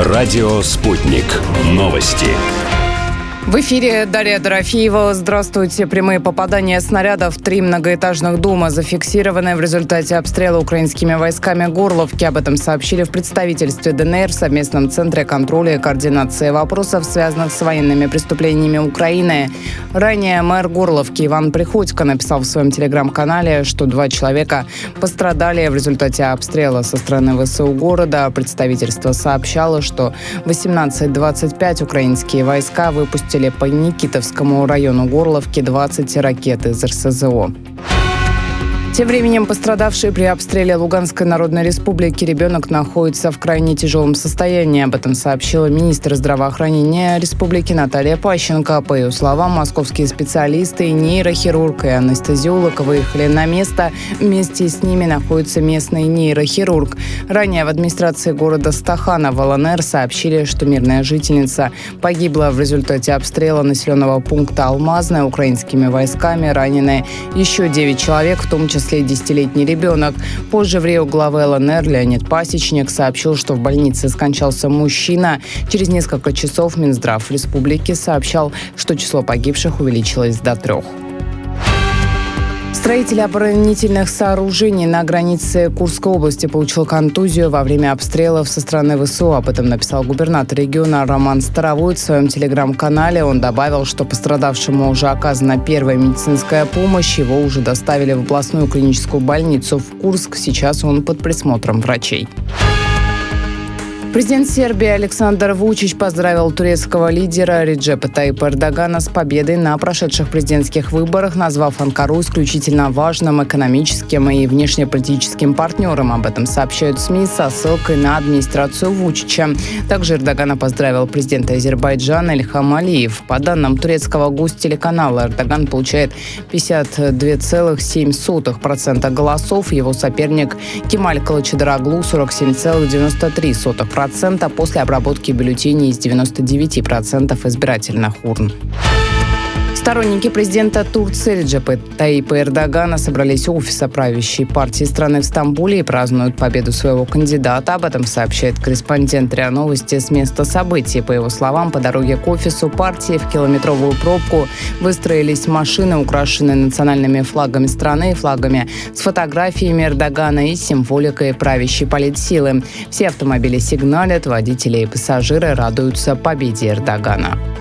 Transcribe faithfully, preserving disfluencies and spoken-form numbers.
Радио «Спутник». Новости. В эфире Дарья Дорофеева. Здравствуйте. Прямые попадания снарядов в три многоэтажных дома зафиксированы в результате обстрела украинскими войсками Горловки. Об этом сообщили в представительстве ДНР в совместном центре контроля и координации вопросов, связанных с военными преступлениями Украины. Ранее мэр Горловки Иван Приходько написал в своем телеграм-канале, что два человека пострадали в результате обстрела со стороны ВСУ города. Представительство сообщало, что в восемнадцать двадцать пять украинские войска выпустили по Никитовскому району Горловки двадцать ракет из эр эс зэ о. Тем временем пострадавший при обстреле Луганской Народной Республики ребенок находится в крайне тяжелом состоянии. Об этом сообщила министр здравоохранения республики Наталья Пащенко. По ее словам, московские специалисты, нейрохирург и анестезиолог выехали на место. Вместе с ними находится местный нейрохирург. Ранее в администрации города Стахана в эл эн эр сообщили, что мирная жительница погибла в результате обстрела населенного пункта Алмазное украинскими войсками. Ранены еще девять человек, в том числе десятилетний ребенок. Позже в РИО главы эл эн эр Леонид Пасечник сообщил, что в больнице скончался мужчина. Через несколько часов Минздрав республики сообщал, что число погибших увеличилось до трех. Строитель оборонительных сооружений на границе Курской области получил контузию во время обстрелов со стороны ВСУ. Об этом написал губернатор региона Роман Старовойт в своем телеграм-канале. Он добавил, что пострадавшему уже оказана первая медицинская помощь. Его уже доставили в областную клиническую больницу в Курск. Сейчас он под присмотром врачей. Президент Сербии Александр Вучич поздравил турецкого лидера Реджепа Таyyипа Эрдогана с победой на прошедших президентских выборах, назвав Анкару исключительно важным экономическим и внешнеполитическим партнером. Об этом сообщают СМИ со ссылкой на администрацию Вучича. Также Эрдогана поздравил президента Азербайджана Ильхам Алиев. По данным турецкого гостелеканала, Эрдоган получает пятьдесят два целых семь сотых процента голосов. Его соперник Кемаль Кылычдароглу сорок семь целых девяносто три сотых процента. После обработки бюллетеней из девяноста девяти процентов избирательных урн. Сторонники президента Турции Реджепа Таyyипа Эрдогана собрались у офиса правящей партии страны в Стамбуле и празднуют победу своего кандидата. Об этом сообщает корреспондент РИА Новости с места событий. По его словам, по дороге к офису партии в километровую пробку выстроились машины, украшенные национальными флагами страны, флагами с фотографиями Эрдогана и символикой правящей политсилы. Все автомобили сигналят, водители и пассажиры радуются победе Эрдогана.